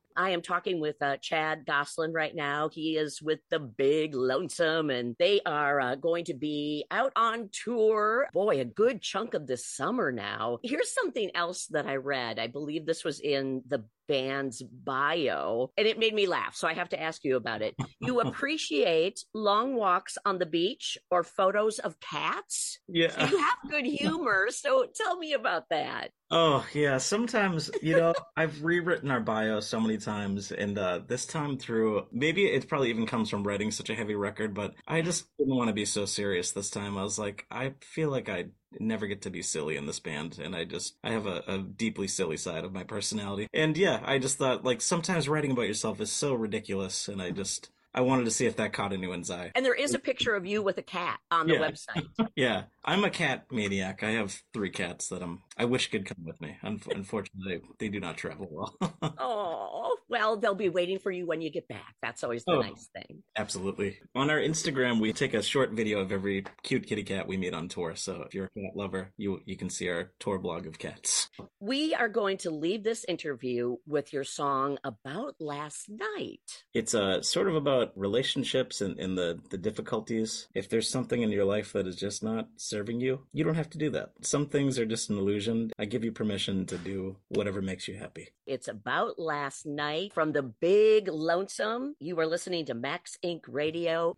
I am talking with uh, Chad Goslin right now. He is with the Big Lonesome, and they are uh, going to be out on tour. Boy, a good chunk of this summer now. Here's something else that I read. I believe this was in the band's bio, and it made me laugh, so I have to ask you about it. You appreciate long walks on the beach or photos of cats? Yeah. So you have good humor, so tell me about that. Oh, yeah. Sometimes, you know, I've rewritten our bio so many times, and uh, this time through, maybe it probably even comes from writing such a heavy record, but I just didn't want to be so serious this time. I was like, I feel like I never get to be silly in this band, and I just, I have a, a deeply silly side of my personality. And yeah, I just thought, like, sometimes writing about yourself is so ridiculous, and I just... I wanted to see if that caught anyone's eye. And there is a picture of you with a cat on the Yeah. website. Yeah, I'm a cat maniac. I have three cats that I'm. I wish could come with me. Unf- Unfortunately, they do not travel well. Oh, well, they'll be waiting for you when you get back. That's always the Oh. nice thing. Absolutely. On our Instagram, we take a short video of every cute kitty cat we meet on tour. So if you're a cat lover, you you can see our tour blog of cats. We are going to leave this interview with your song About Last Night. It's uh, sort of about relationships and, and the, the difficulties. If there's something in your life that is just not serving you, you don't have to do that. Some things are just an illusion. I give you permission to do whatever makes you happy. It's About Last Night from the Big Lonesome. You are listening to Max Inc Radio.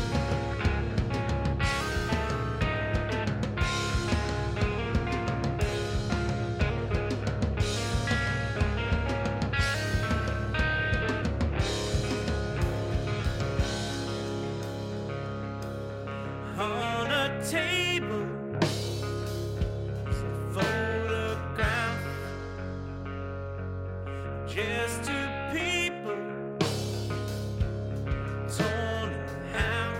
On a table is a photograph, just two people torn in half.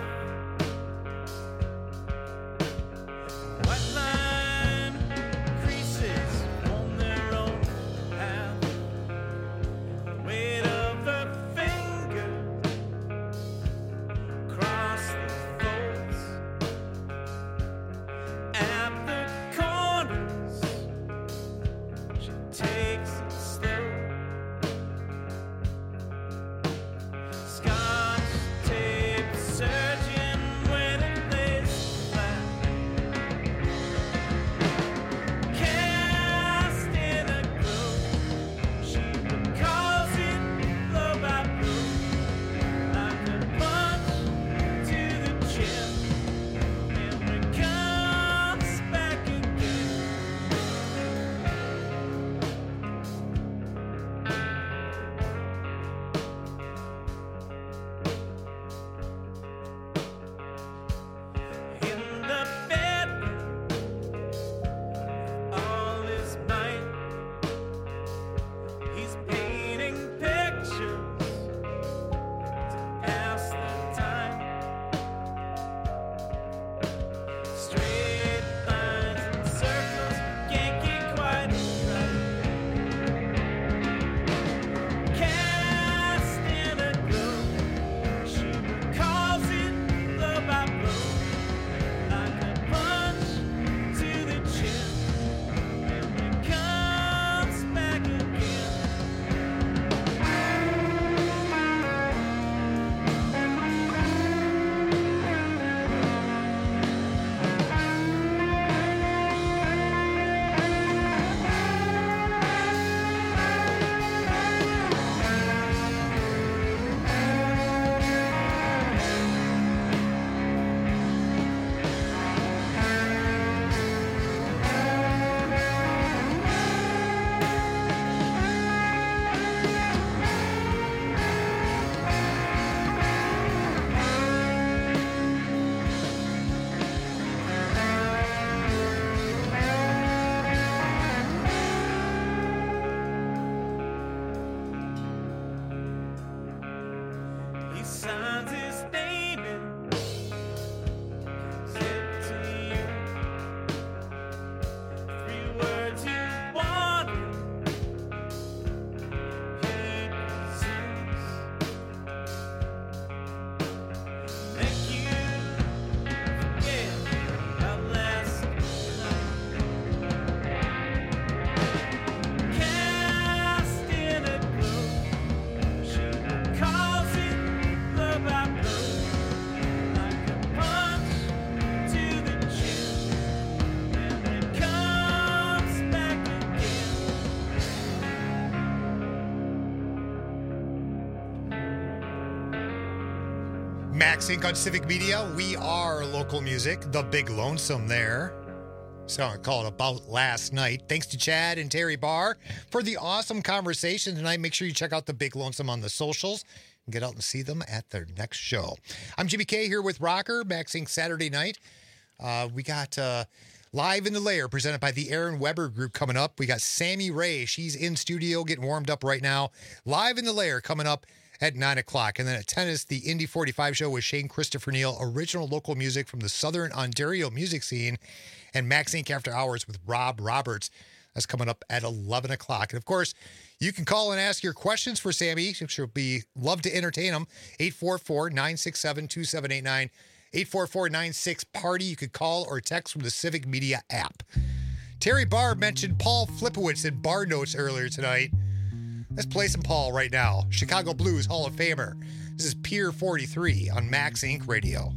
Max Inc on Civic Media. We are local music. The Big Lonesome there. Song called About Last Night. Thanks to Chad and Terry Barr for the awesome conversation tonight. Make sure you check out The Big Lonesome on the socials and get out and see them at their next show. I'm Jimmy K here with Rocker, Max Inc Saturday night. Uh, we got uh, Live in the Lair presented by the Aaron Weber Group coming up. We got Sammy Ray. She's in studio getting warmed up right now. Live in the Lair coming up at nine o'clock. And then at tennis, the Indy forty-five show with Shane Christopher Neal, original local music from the Southern Ontario music scene, and Max Inc After Hours with Rob Roberts. That's coming up at eleven o'clock. And of course, you can call and ask your questions for Sammy. She'll be love to entertain them. eight four four, nine six seven, two seven eight nine. eight four four, nine six, party. You could call or text from the Civic Media app. Terry Barr mentioned Paul Flipowitz in Bar Notes earlier tonight. Let's play some Paul right now. Chicago Blues Hall of Famer. This is Pier forty-three on Max Inc Radio.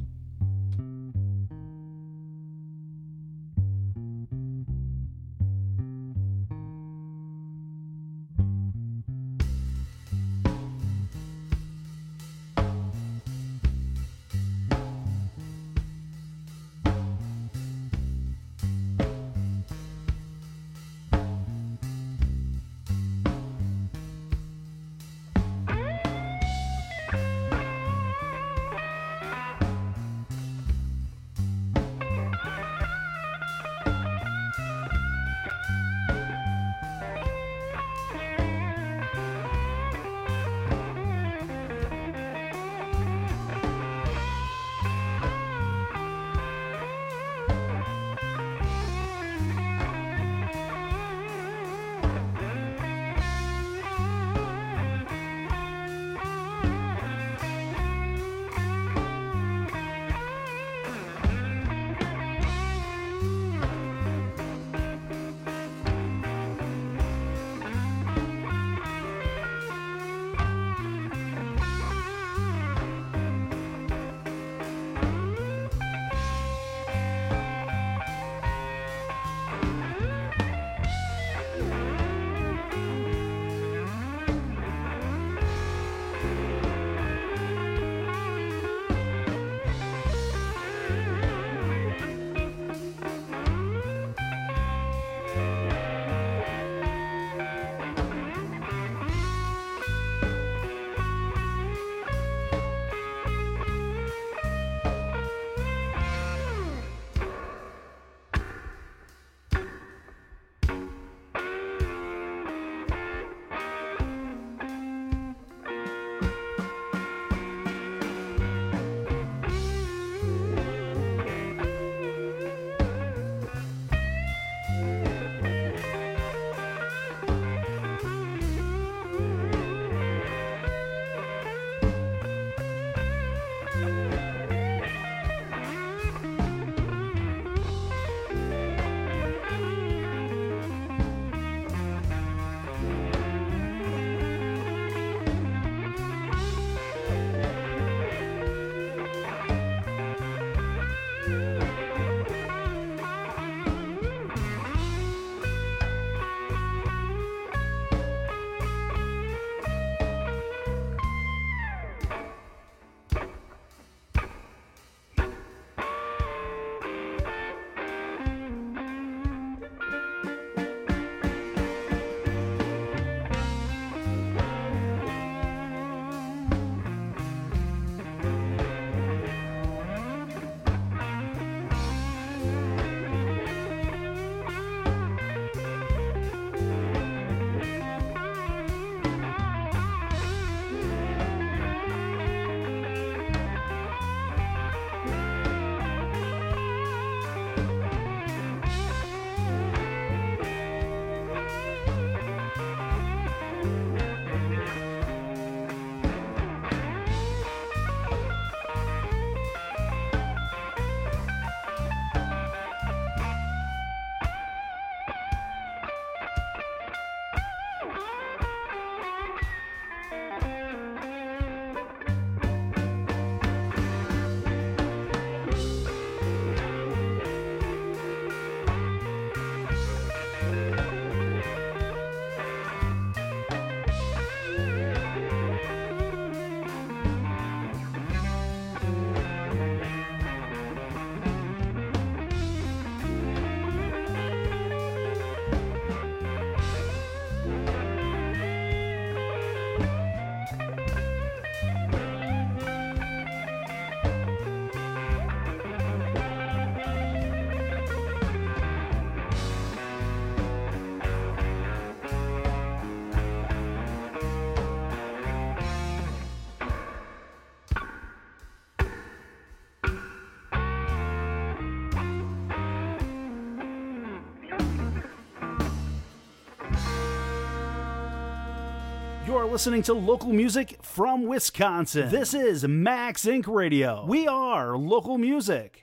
You're listening to local music from Wisconsin. This is Max Inc Radio. We are local music.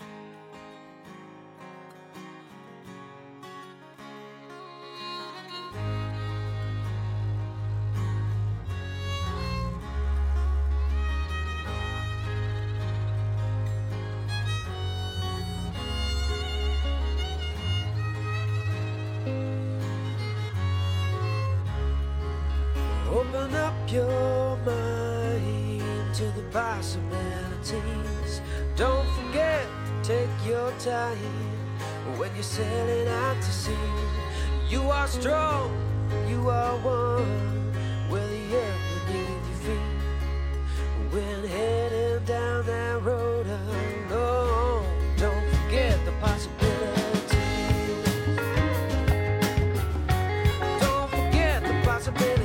Open up your mind to the possibilities. Don't forget to take your time when you're sailing out to sea. You are strong, you are one, with the earth beneath your feet. When heading down that road alone, don't forget the possibilities. Don't forget the possibilities.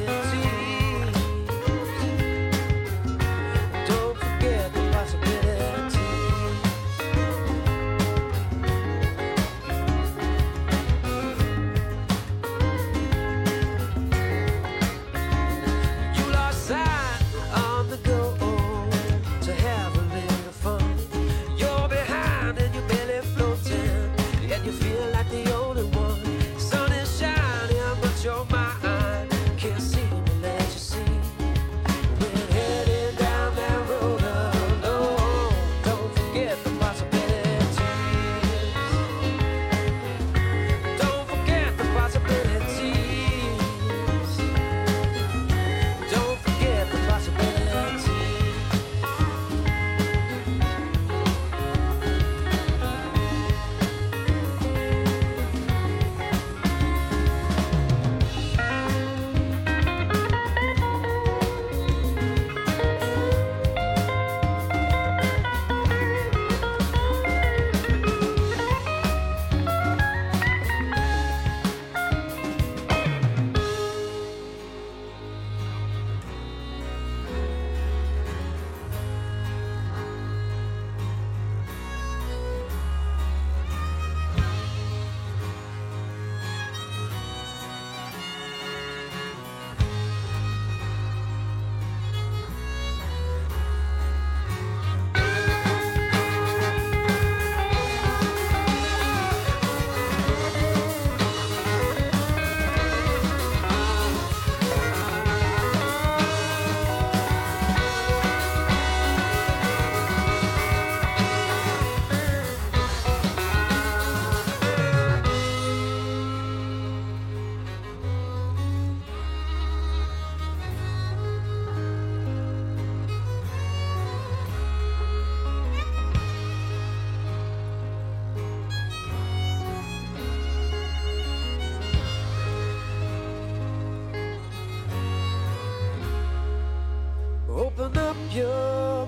Open up your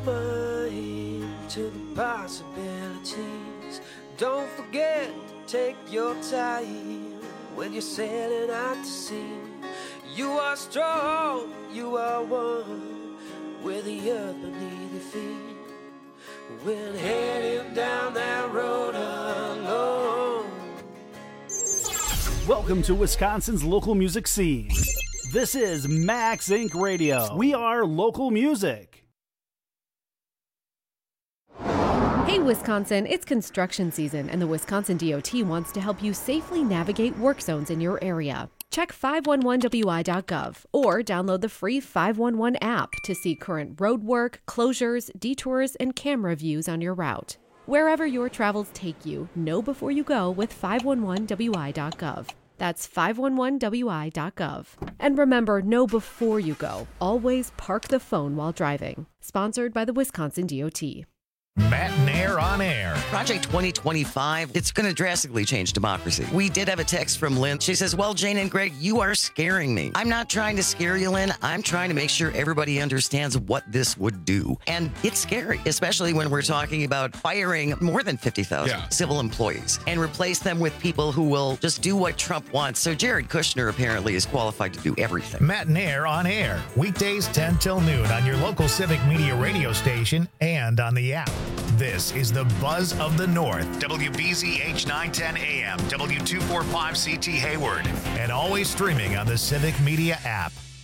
mind to the possibilities. Don't forget to take your time when you're sailing out to sea. You are strong, you are one, with the earth beneath your feet. When heading down that road alone. Welcome to Wisconsin's local music scene. This is Max Inc Radio. We are local music. Hey Wisconsin, it's construction season and the Wisconsin D O T wants to help you safely navigate work zones in your area. Check five one one W I dot gov or download the free five one one app to see current road work, closures, detours, and camera views on your route. Wherever your travels take you, know before you go with five one one W I dot gov. That's five one one W I dot gov. And remember, know before you go. Always park the phone while driving. Sponsored by the Wisconsin D O T. Matt Nair on air. Project twenty twenty-five, it's going to drastically change democracy. We did have a text from Lynn. She says, well, Jane and Greg, you are scaring me. I'm not trying to scare you, Lynn. I'm trying to make sure everybody understands what this would do. And it's scary, especially when we're talking about firing more than fifty thousand yeah. civil employees and replace them with people who will just do what Trump wants. So Jared Kushner apparently is qualified to do everything. Matt Nair on air. Weekdays ten till noon on your local Civic Media radio station and on the app. This is the Buzz of the North, W B Z H nine ten A M, W two forty-five C T Hayward, and always streaming on the Civic Media app.